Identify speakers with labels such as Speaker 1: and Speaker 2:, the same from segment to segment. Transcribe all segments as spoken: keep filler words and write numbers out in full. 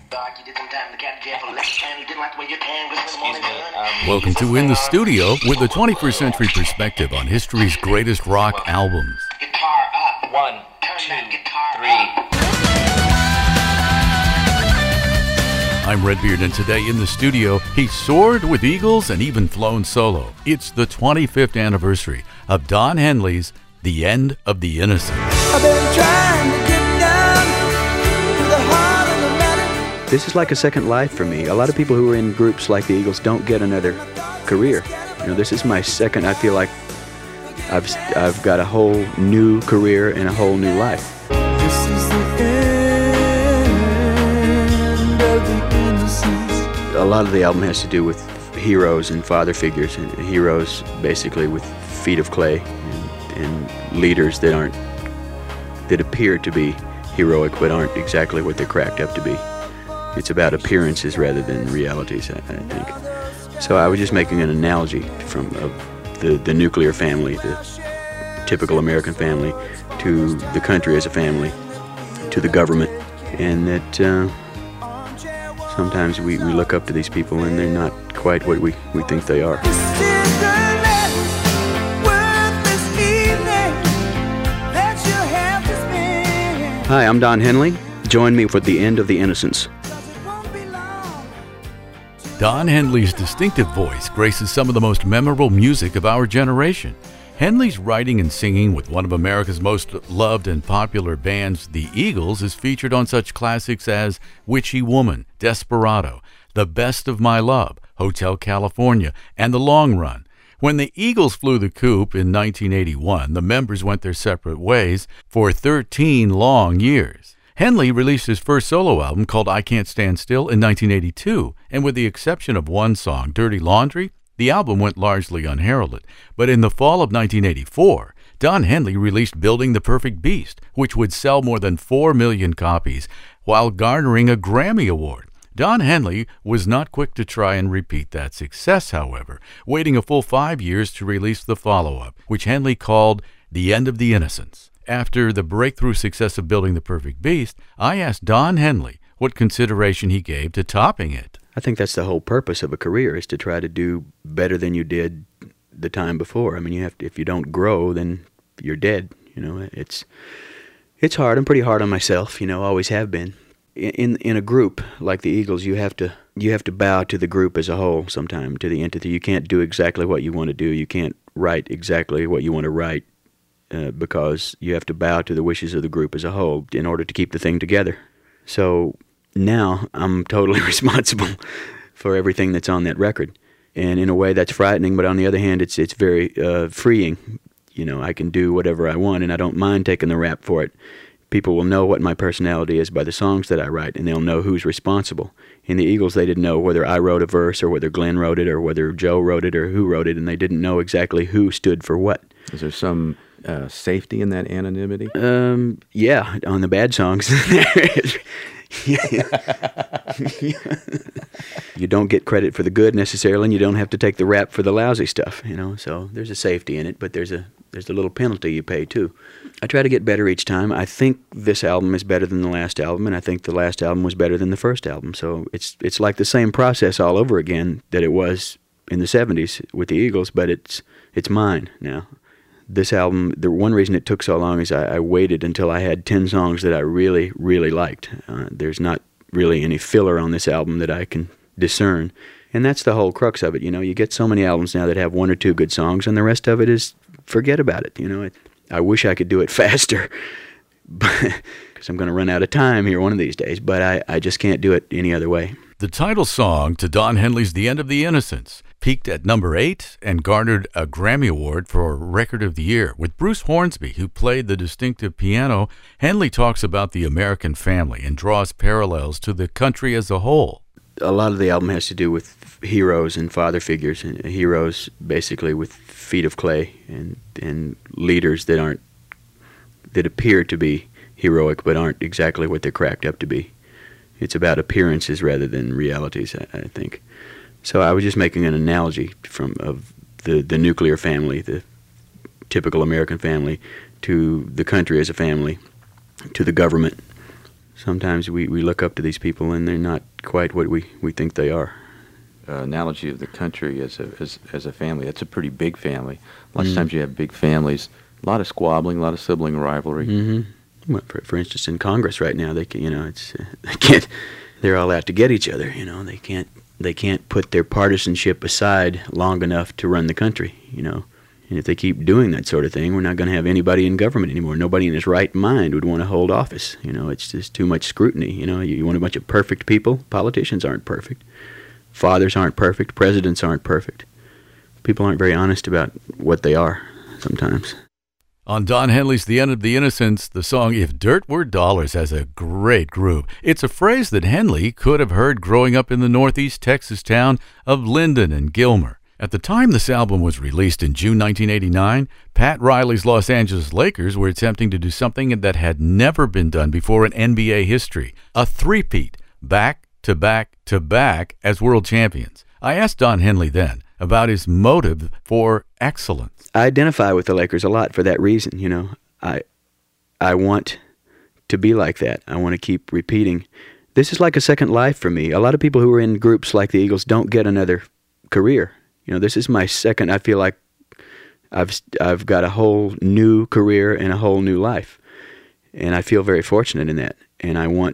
Speaker 1: Welcome to In the Studio with the twenty-first century perspective on history's greatest rock albums.
Speaker 2: Guitar up. One, two, three.
Speaker 1: I'm Redbeard, and today in the studio, he soared with Eagles and even flown solo. It's the twenty-fifth anniversary of Don Henley's The End of the Innocents.
Speaker 3: I've been trying to get down to the heart of the matter.
Speaker 4: This is like a second life for me. A lot of people who are in groups like the Eagles don't get another career. You know, this is my second. I feel like I've I've got a whole new career and a whole new life.
Speaker 3: This is the end of the innocence.
Speaker 4: A lot of the album has to do with heroes and father figures, and heroes basically with feet of clay, and, and leaders that aren't that appear to be heroic but aren't exactly what they're cracked up to be. It's about appearances rather than realities, I, I think. So I was just making an analogy from of the, the nuclear family, the typical American family, to the country as a family, to the government, and that uh, sometimes we, we look up to these people and they're not quite what we, we think they are.
Speaker 3: This is the last worthless evening that you have to spend.
Speaker 4: Hi, I'm Don Henley. Join me for The End of the Innocents.
Speaker 1: Don Henley's distinctive voice graces some of the most memorable music of our generation. Henley's writing and singing with one of America's most loved and popular bands, the Eagles, is featured on such classics as Witchy Woman, Desperado, The Best of My Love, Hotel California, and The Long Run. When the Eagles flew the coop in nineteen eighty-one, the members went their separate ways for thirteen long years. Henley released his first solo album called I Can't Stand Still in nineteen eighty-two, and with the exception of one song, Dirty Laundry, the album went largely unheralded. But in the fall of nineteen eighty-four, Don Henley released Building the Perfect Beast, which would sell more than four million copies while garnering a Grammy Award. Don Henley was not quick to try and repeat that success, however, waiting a full five years to release the follow-up, which Henley called The End of the Innocents. After the breakthrough success of Building the Perfect Beast, I asked Don Henley what consideration he gave to topping it.
Speaker 4: I think that's the whole purpose of a career, is to try to do better than you did the time before. I mean, you have to, if you don't grow, then you're dead. You know, it's it's hard. I'm pretty hard on myself. You know, always have been. In in a group like the Eagles, you have to you have to bow to the group as a whole. Sometime to the entity, you can't do exactly what you want to do. You can't write exactly what you want to write. Uh, because you have to bow to the wishes of the group as a whole in order to keep the thing together. So now I'm totally responsible for everything that's on that record. And in a way that's frightening, but on the other hand, it's it's very uh, freeing. You know, I can do whatever I want, and I don't mind taking the rap for it. People will know what my personality is by the songs that I write, and they'll know who's responsible. In the Eagles, they didn't know whether I wrote a verse or whether Glenn wrote it or whether Joe wrote it or who wrote it, and they didn't know exactly who stood for what.
Speaker 5: Is there some uh, safety in that anonymity?
Speaker 4: Um, yeah, on the bad songs. You don't get credit for the good necessarily, and you don't have to take the rap for the lousy stuff, you know. So there's a safety in it, but there's a there's a little penalty you pay too. I try to get better each time. I think this album is better than the last album, and I think the last album was better than the first album. So it's it's like the same process all over again that it was in the seventies with the Eagles, but it's it's mine now. This album, the one reason it took so long is I, I waited until I had ten songs that I really, really liked. Uh, there's not really any filler on this album that I can discern. And that's the whole crux of it. You know, you get so many albums now that have one or two good songs, and the rest of it is forget about it. You know, it, I wish I could do it faster, because I'm going to run out of time here one of these days, but I, I just can't do it any other way.
Speaker 1: The title song to Don Henley's The End of the Innocents peaked at number eight and garnered a Grammy Award for Record of the Year. With Bruce Hornsby, who played the distinctive piano, Henley talks about the American family and draws parallels to the country as a whole.
Speaker 4: A lot of the album has to do with heroes and father figures, and heroes basically with feet of clay, and, and leaders that aren't that appear to be heroic but aren't exactly what they're cracked up to be. It's about appearances rather than realities, I, I think. So I was just making an analogy from of the, the nuclear family, the typical American family, to the country as a family, to the government. sometimes we, we look up to these people and they're not quite what we, we think they are.
Speaker 5: Uh, analogy of the country as a, as, as a family. That's a pretty big family. Lots
Speaker 4: Mm.
Speaker 5: of times you have big families, a lot of squabbling, a lot of sibling rivalry.
Speaker 4: Mm-hmm. Well, for, for instance, in Congress right now, they can, you know, it's uh, they can't. They're all out to get each other. You know, they can't. They can't put their partisanship aside long enough to run the country. You know, and if they keep doing that sort of thing, we're not going to have anybody in government anymore. Nobody in his right mind would want to hold office. You know, it's just too much scrutiny. You know, you, you want a bunch of perfect people. Politicians aren't perfect. Fathers aren't perfect. Presidents aren't perfect. People aren't very honest about what they are sometimes.
Speaker 1: On Don Henley's The End of the Innocents, the song If Dirt Were Dollars has a great groove. It's a phrase that Henley could have heard growing up in the northeast Texas town of Linden and Gilmer. At the time this album was released in June nineteen eighty-nine, Pat Riley's Los Angeles Lakers were attempting to do something that had never been done before in N B A history, a three-peat, back to back to back as world champions. I asked Don Henley then about his motive for excellence.
Speaker 4: I identify with the Lakers a lot for that reason. You know, I I want to be like that. I want to keep repeating. This is like a second life for me. A lot of people who are in groups like the Eagles don't get another career. You know, this is my second. I feel like I've I've got a whole new career and a whole new life, and I feel very fortunate in that. And I want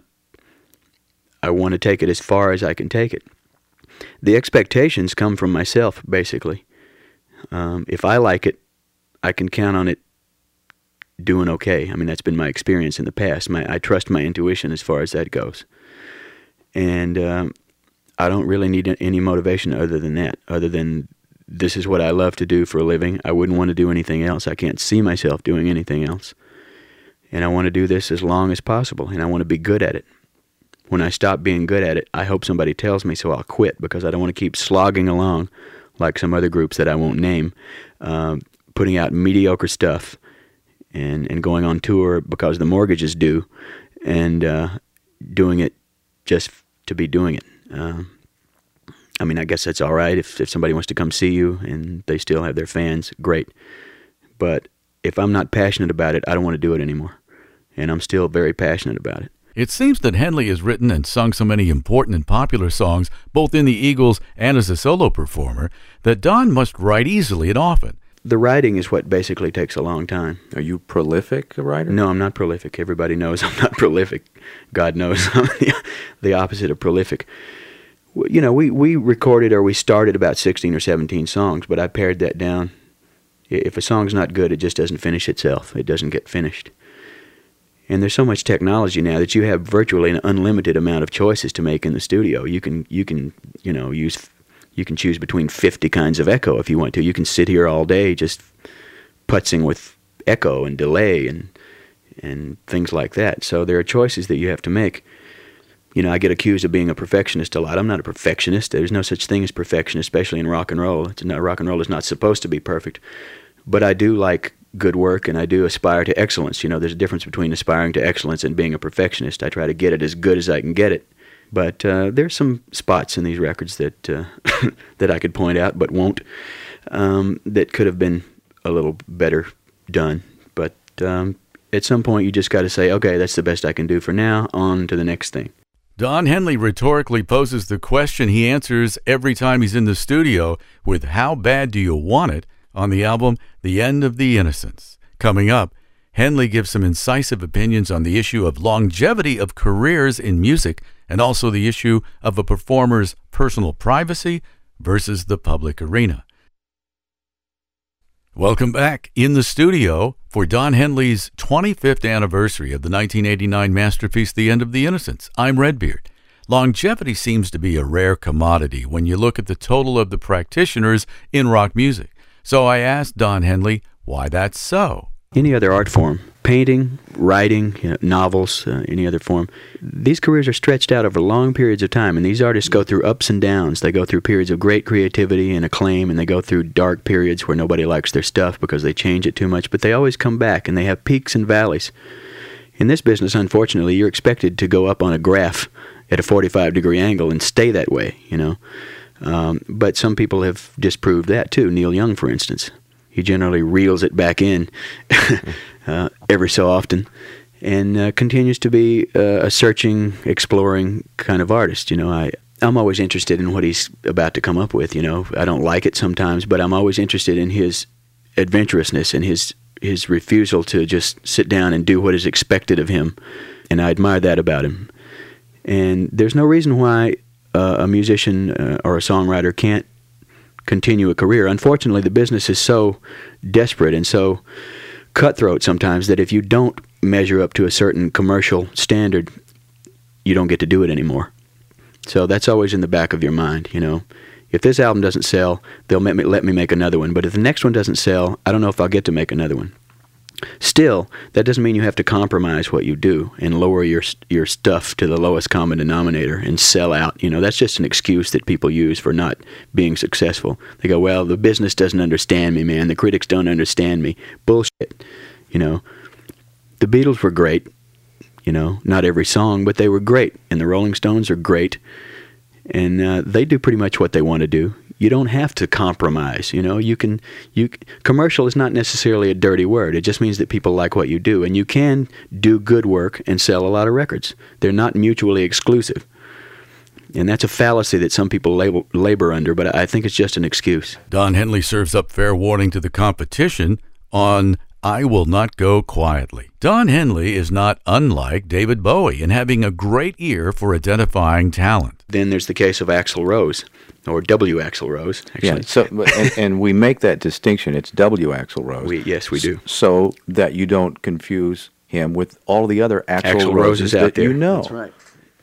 Speaker 4: I want to take it as far as I can take it. The expectations come from myself, basically. Um, if I like it, I can count on it doing okay. I mean, that's been my experience in the past. My, I trust my intuition as far as that goes. And um, I don't really need any motivation other than that, other than this is what I love to do for a living. I wouldn't want to do anything else. I can't see myself doing anything else. And I want to do this as long as possible, and I want to be good at it. When I stop being good at it, I hope somebody tells me so I'll quit, because I don't want to keep slogging along like some other groups that I won't name, um, putting out mediocre stuff and, and going on tour because the mortgage is due, and uh, doing it just to be doing it. Um, I mean, I guess that's all right. If, if somebody wants to come see you and they still have their fans, great. But if I'm not passionate about it, I don't want to do it anymore. And I'm still very passionate about it.
Speaker 1: It seems that Henley has written and sung so many important and popular songs, both in the Eagles and as a solo performer, that Don must write easily and often.
Speaker 4: The writing is what basically takes a long time.
Speaker 5: Are you prolific a writer?
Speaker 4: No, I'm not prolific. Everybody knows I'm not prolific. God knows I'm the, the opposite of prolific. You know, we, we recorded or we started about sixteen or seventeen songs, but I pared that down. If a song's not good, it just doesn't finish itself. It doesn't get finished. And there's so much technology now that you have virtually an unlimited amount of choices to make in the studio. You can, you can, you know, use, you can choose between fifty kinds of echo if you want to. You can sit here all day just putzing with echo and delay and and things like that. So there are choices that you have to make. You know, I get accused of being a perfectionist a lot. I'm not a perfectionist. There's no such thing as perfection, especially in rock and roll. It's not, rock and roll is not supposed to be perfect. But I do like good work, and I do aspire to excellence. You know, there's a difference between aspiring to excellence and being a perfectionist. I try to get it as good as I can get it. But uh, there's some spots in these records that uh, that I could point out, but won't, um, that could have been a little better done. But um, at some point, you just got to say, okay, that's the best I can do for now, on to the next thing.
Speaker 1: Don Henley rhetorically poses the question he answers every time he's in the studio with "How bad do you want it?" on the album The End of the Innocents. Coming up, Henley gives some incisive opinions on the issue of longevity of careers in music, and also the issue of a performer's personal privacy versus the public arena. Welcome back in the studio for Don Henley's twenty-fifth anniversary of the nineteen eighty-nine masterpiece The End of the Innocents. I'm Redbeard. Longevity seems to be a rare commodity when you look at the total of the practitioners in rock music. So I asked Don Henley why that's so.
Speaker 4: Any other art form, painting, writing, you know, novels, uh, any other form, these careers are stretched out over long periods of time, and these artists go through ups and downs. They go through periods of great creativity and acclaim, and they go through dark periods where nobody likes their stuff because they change it too much, but they always come back, and they have peaks and valleys. In this business, unfortunately, you're expected to go up on a graph at a forty-five degree angle and stay that way, you know. Um, but some people have disproved that too. Neil Young, for instance. He generally reels it back in uh, every so often. and uh, continues to be uh, a searching, exploring kind of artist. You know, I, I'm always interested in what he's about to come up with, you know. I don't like it sometimes, but I'm always interested in his adventurousness and his his refusal to just sit down and do what is expected of him, and I admire that about him. And there's no reason why uh, a musician uh, or a songwriter can't continue a career. Unfortunately, the business is so desperate and so cutthroat sometimes that if you don't measure up to a certain commercial standard, you don't get to do it anymore. So that's always in the back of your mind, you know. If this album doesn't sell, they'll let me, let me make another one. But if the next one doesn't sell, I don't know if I'll get to make another one. Still, that doesn't mean you have to compromise what you do and lower your your stuff to the lowest common denominator and sell out. You know, that's just an excuse that people use for not being successful. They go, well, the business doesn't understand me, man. The critics don't understand me. Bullshit. You know, the Beatles were great. You know, not every song, but they were great. And the Rolling Stones are great. And uh, they do pretty much what they want to do. You don't have to compromise, you know. You can, you commercial is not necessarily a dirty word. It just means that people like what you do, and you can do good work and sell a lot of records. They're not mutually exclusive, and that's a fallacy that some people labor, labor under. But I think it's just an excuse.
Speaker 1: Don Henley serves up fair warning to the competition on I Will Not Go Quietly. Don Henley is not unlike David Bowie in having a great ear for identifying talent.
Speaker 4: Then there's the case of Axl Rose, or W. Axl Rose, actually.
Speaker 5: Yeah, so, and, and we make that distinction. It's W. Axl Rose.
Speaker 4: We, yes, we do.
Speaker 5: So that you don't confuse him with all the other Axl,
Speaker 4: Axl
Speaker 5: Roses,
Speaker 4: Roses out
Speaker 5: that
Speaker 4: there.
Speaker 5: you know.
Speaker 4: That's right.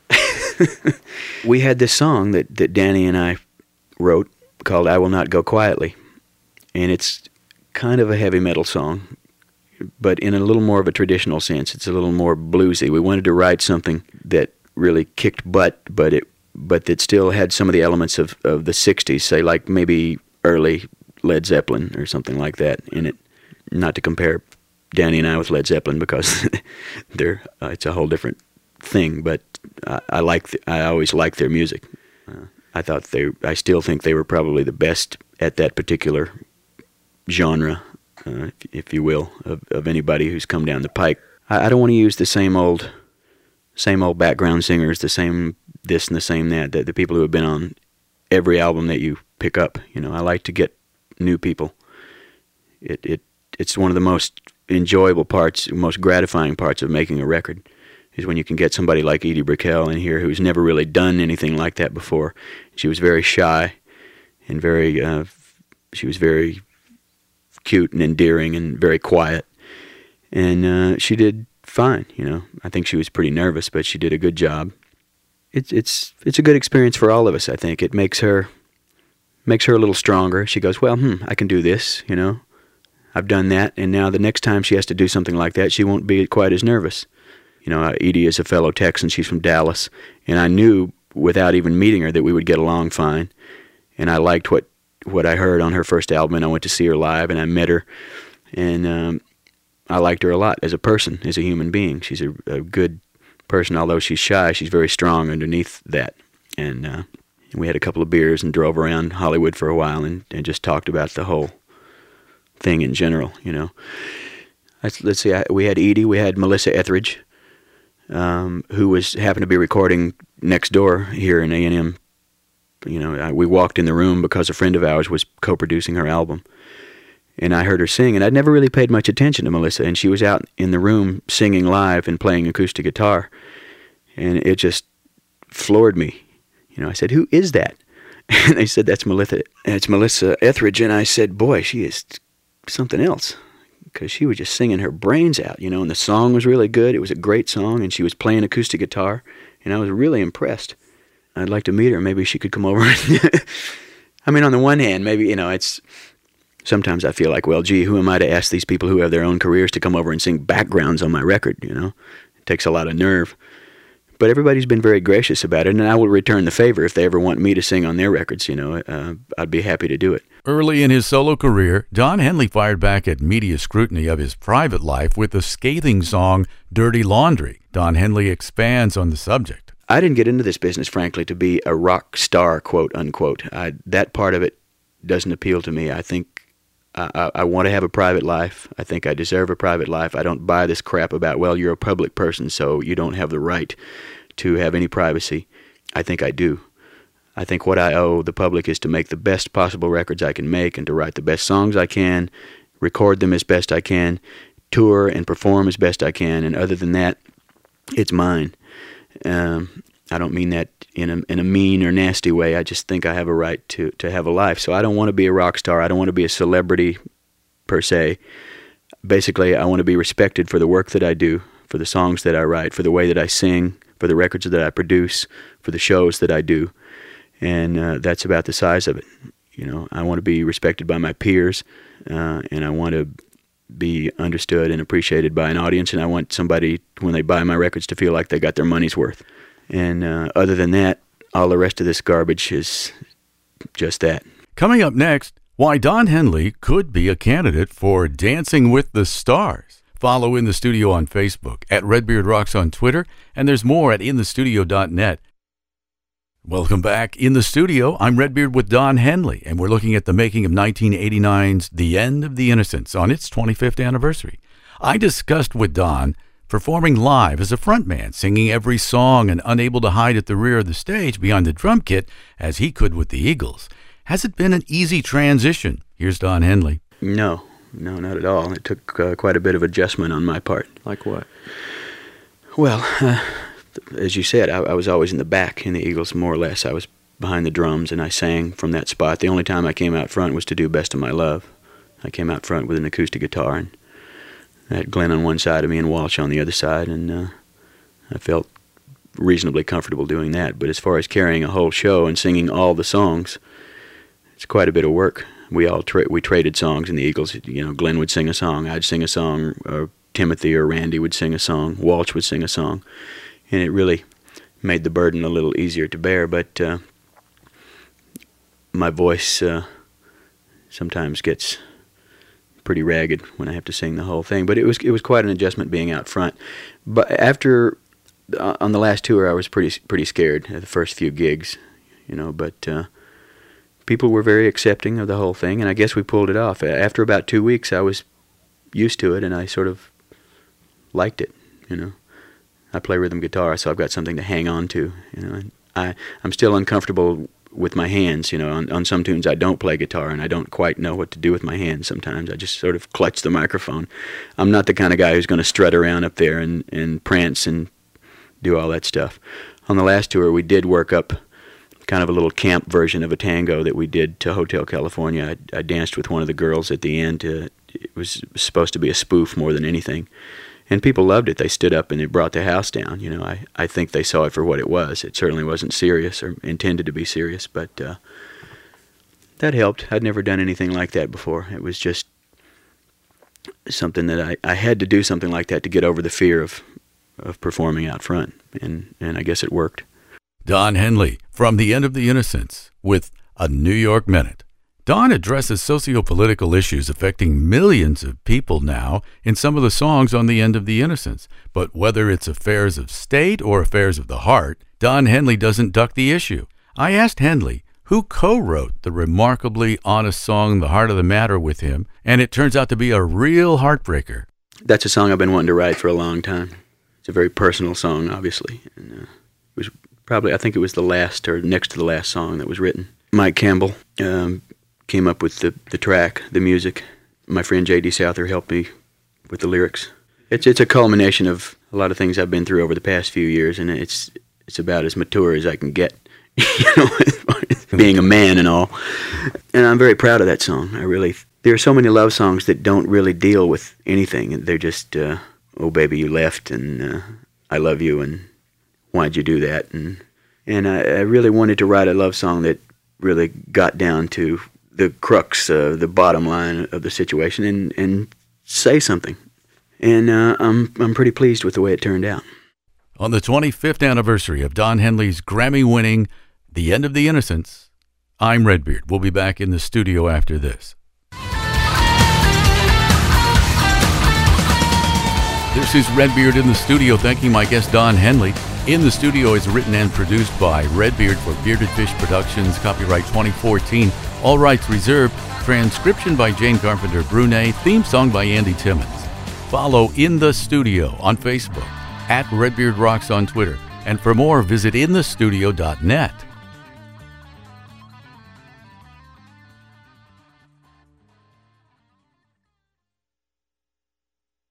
Speaker 4: We had this song that, that Danny and I wrote called I Will Not Go Quietly. And it's kind of a heavy metal song, but in a little more of a traditional sense. It's a little more bluesy. We wanted to write something that really kicked butt, but it but that still had some of the elements of, of the sixties, say like maybe early Led Zeppelin or something like that in it. Not to compare Danny and I with Led Zeppelin because they're uh, it's a whole different thing, but I, I like the, I always liked their music. Uh, I thought they I still think they were probably the best at that particular genre, uh, if, if you will, of, of anybody who's come down the pike. I, I don't want to use the same old same old background singers, the same this and the same that, the, the people who have been on every album that you pick up. You know, I like to get new people. It it it's one of the most enjoyable parts, most gratifying parts of making a record, is when you can get somebody like Edie Brickell in here who's never really done anything like that before. She was very shy and very, uh, she was very cute and endearing and very quiet. And uh, she did fine, you know. I think she was pretty nervous, but she did a good job. It's it's it's a good experience for all of us, I think. It makes her makes her a little stronger. She goes, well, hmm, I can do this, you know. I've done that, and now the next time she has to do something like that, she won't be quite as nervous. You know, Edie is a fellow Texan. She's from Dallas, and I knew without even meeting her that we would get along fine. And I liked what, what I heard on her first album, and I went to see her live, and I met her, and um, I liked her a lot as a person, as a human being. She's a, a good person. Although she's shy, she's very strong underneath that. And uh, we had a couple of beers and drove around Hollywood for a while and, and just talked about the whole thing in general, you know. Let's, let's see, I, we had Edie, we had Melissa Etheridge, um, who was happened to be recording next door here in A and M. You know, I, we walked in the room because a friend of ours was co-producing her album. And I heard her sing, and I'd never really paid much attention to Melissa, and she was out in the room singing live and playing acoustic guitar, and it just floored me. You know, I said, who is that? And they said, that's Melissa, it's Melissa Etheridge, and I said, boy, she is something else, because she was just singing her brains out, you know, and the song was really good. It was a great song, and she was playing acoustic guitar, and I was really impressed. I'd like to meet her. Maybe she could come over. I mean, on the one hand, maybe, you know, it's... Sometimes I feel like, well, gee, who am I to ask these people who have their own careers to come over and sing backgrounds on my record, you know? It takes a lot of nerve. But everybody's been very gracious about it, and I will return the favor if they ever want me to sing on their records, you know. Uh, I'd be happy to do it.
Speaker 1: Early in his solo career, Don Henley fired back at media scrutiny of his private life with the scathing song Dirty Laundry. Don Henley expands on the subject.
Speaker 4: I didn't get into this business, frankly, to be a rock star, quote, unquote. I, that part of it doesn't appeal to me. I think I, I, I want to have a private life. I think I deserve a private life. I don't buy this crap about, well, you're a public person, so you don't have the right to have any privacy. I think I do. I think what I owe the public is to make the best possible records I can make and to write the best songs I can, record them as best I can, tour and perform as best I can, and other than that, it's mine. Um, I don't mean that in a in a mean or nasty way. I just think I have a right to, to have a life. So I don't want to be a rock star. I don't want to be a celebrity per se. Basically, I want to be respected for the work that I do, for the songs that I write, for the way that I sing, for the records that I produce, for the shows that I do. And uh, that's about the size of it. You know, I want to be respected by my peers, uh, and I want to be understood and appreciated by an audience, and I want somebody, when they buy my records, to feel like they got their money's worth. And uh, other than that, all the rest of this garbage is just that.
Speaker 1: Coming up next, why Don Henley could be a candidate for Dancing with the Stars. Follow In the Studio on Facebook, at Redbeard Rocks on Twitter, and there's more at in the studio dot net. Welcome back. In the studio, I'm Redbeard with Don Henley, and we're looking at the making of nineteen eighty-nine's The End of the Innocents on its twenty-fifth anniversary. I discussed with Don performing live as a frontman, singing every song and unable to hide at the rear of the stage behind the drum kit as he could with the Eagles. Has it been an easy transition? Here's Don Henley.
Speaker 4: No, no, not at all. It took uh, quite a bit of adjustment on my part.
Speaker 5: Like what?
Speaker 4: Well, uh, as you said, I, I was always in the back in the Eagles, more or less. I was behind the drums, and I sang from that spot. The only time I came out front was to do Best of My Love. I came out front with an acoustic guitar, and I had Glenn on one side of me and Walsh on the other side, and uh, I felt reasonably comfortable doing that. But as far as carrying a whole show and singing all the songs, it's quite a bit of work. We all tra- we traded songs in the Eagles. You know, Glenn would sing a song, I'd sing a song, or Timothy or Randy would sing a song, Walsh would sing a song. And it really made the burden a little easier to bear, but uh, my voice uh, sometimes gets pretty ragged when I have to sing the whole thing. But it was it was quite an adjustment being out front. But after uh, on the last tour, I was pretty pretty scared at the first few gigs, you know. But uh, people were very accepting of the whole thing, and I guess we pulled it off. After about two weeks, I was used to it, and I sort of liked it, you know. I play rhythm guitar, so I've got something to hang on to. You know, and I I'm still uncomfortable with my hands. You know, on, on some tunes I don't play guitar, and I don't quite know what to do with my hands. Sometimes I just sort of clutch the microphone. I'm not the kind of guy who's going to strut around up there and and prance and do all that stuff. On the last tour, we did work up kind of a little camp version of a tango that we did to Hotel California. I, I danced with one of the girls at the end. To, it was supposed to be a spoof more than anything. And people loved it. They stood up and it brought the house down. You know, I, I think they saw it for what it was. It certainly wasn't serious or intended to be serious, but uh, that helped. I'd never done anything like that before. It was just something that I, I had to do something like that to get over the fear of of performing out front, and, and I guess it worked.
Speaker 1: Don Henley from The End of the Innocents with A New York Minute. Don addresses socio-political issues affecting millions of people now in some of the songs on The End of the Innocents. But whether it's affairs of state or affairs of the heart, Don Henley doesn't duck the issue. I asked Henley who co-wrote the remarkably honest song The Heart of the Matter with him, and it turns out to be a real heartbreaker.
Speaker 4: That's a song I've been wanting to write for a long time. It's a very personal song, obviously. And, uh, it was probably, I think it was the last or next to the last song that was written. Mike Campbell um, came up with the, the track, the music. My friend J D Souther helped me with the lyrics. It's it's a culmination of a lot of things I've been through over the past few years, and it's it's about as mature as I can get, you know, as far as being a man and all. And I'm very proud of that song. I really. There are so many love songs that don't really deal with anything. They're just, uh, oh baby, you left, and uh, I love you, and why'd you do that? And and I, I really wanted to write a love song that really got down to the crux, uh, the bottom line of the situation, and, and say something. And uh, I'm I'm pretty pleased with the way it turned out.
Speaker 1: On the twenty-fifth anniversary of Don Henley's Grammy-winning The End of the Innocents, I'm Redbeard. We'll be back in the studio after this. This is Redbeard in the studio, thanking my guest Don Henley. In the Studio is written and produced by Redbeard for Bearded Fish Productions, copyright twenty fourteen, all rights reserved, transcription by Jane Carpenter Brunet, theme song by Andy Timmons. Follow In the Studio on Facebook, at Redbeard Rocks on Twitter, and for more, visit in the studio dot net.